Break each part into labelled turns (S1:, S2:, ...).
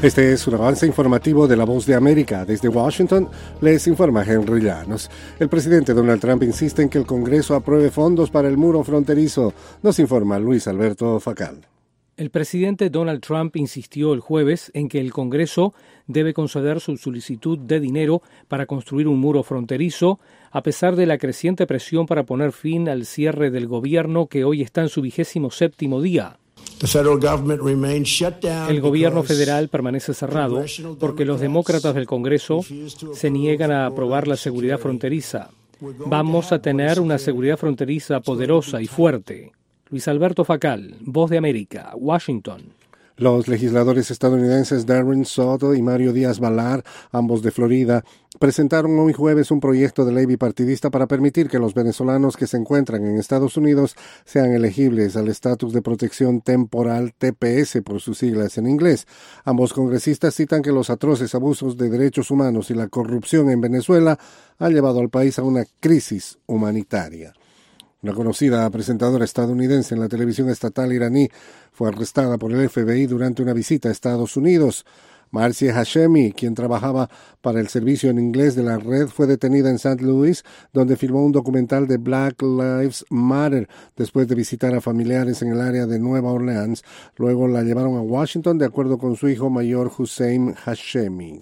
S1: Este es un avance informativo de La Voz de América. Desde Washington les informa Henry Llanos. El presidente Donald Trump insiste en que el Congreso apruebe fondos para el muro fronterizo. Nos informa Luis Alberto Facal.
S2: El presidente Donald Trump insistió el jueves en que el Congreso debe conceder su solicitud de dinero para construir un muro fronterizo, a pesar de la creciente presión para poner fin al cierre del gobierno que hoy está en su 27º día. El gobierno federal permanece cerrado porque los demócratas del Congreso se niegan a aprobar la seguridad fronteriza. Vamos a tener una seguridad fronteriza poderosa y fuerte. Luis Alberto Facal, Voz de América, Washington.
S1: Los legisladores estadounidenses Darren Soto y Mario Díaz-Balart, ambos de Florida, presentaron hoy jueves un proyecto de ley bipartidista para permitir que los venezolanos que se encuentran en Estados Unidos sean elegibles al estatus de protección temporal TPS por sus siglas en inglés. Ambos congresistas citan que los atroces abusos de derechos humanos y la corrupción en Venezuela han llevado al país a una crisis humanitaria. Una conocida presentadora estadounidense en la televisión estatal iraní fue arrestada por el FBI durante una visita a Estados Unidos. Marcia Hashemi, quien trabajaba para el servicio en inglés de la red, fue detenida en St. Louis, donde filmó un documental de Black Lives Matter después de visitar a familiares en el área de Nueva Orleans. Luego la llevaron a Washington, de acuerdo con su hijo mayor Hussein Hashemi.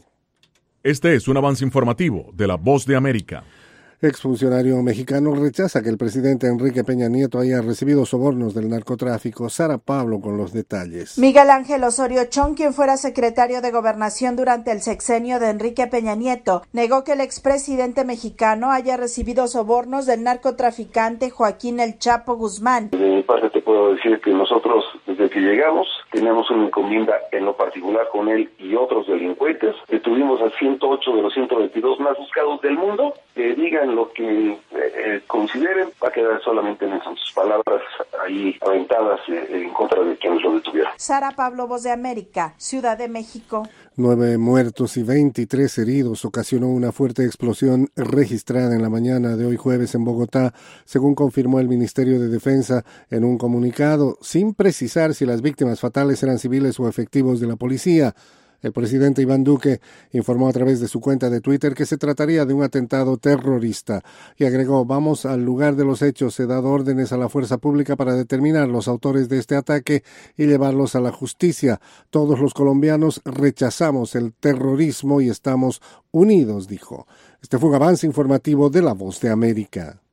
S3: Este es un avance informativo de La Voz de América.
S1: Exfuncionario mexicano rechaza que el presidente Enrique Peña Nieto haya recibido sobornos del narcotráfico. Sara Pablo con los detalles.
S4: Miguel Ángel Osorio Chong, quien fuera secretario de Gobernación durante el sexenio de Enrique Peña Nieto, negó que el expresidente mexicano haya recibido sobornos del narcotraficante Joaquín El Chapo Guzmán.
S5: De mi parte te puedo decir que nosotros, desde que llegamos, tenemos una encomienda en lo particular con él y otros delincuentes. Detuvimos a 108 de los 122 más buscados del mundo. Digan lo que consideren, va a quedar solamente en sus palabras ahí aventadas en contra de quienes lo detuvieron.
S4: Sara Pablo, Voz de América, Ciudad de México.
S1: 9 muertos y 23 heridos ocasionó una fuerte explosión registrada en la mañana de hoy jueves en Bogotá, según confirmó el Ministerio de Defensa en un comunicado, sin precisar si las víctimas fatales eran civiles o efectivos de la policía. El presidente Iván Duque informó a través de su cuenta de Twitter que se trataría de un atentado terrorista y agregó: vamos al lugar de los hechos, he dado órdenes a la fuerza pública para determinar los autores de este ataque y llevarlos a la justicia. Todos los colombianos rechazamos el terrorismo y estamos unidos, dijo. Este fue un avance informativo de La Voz de América.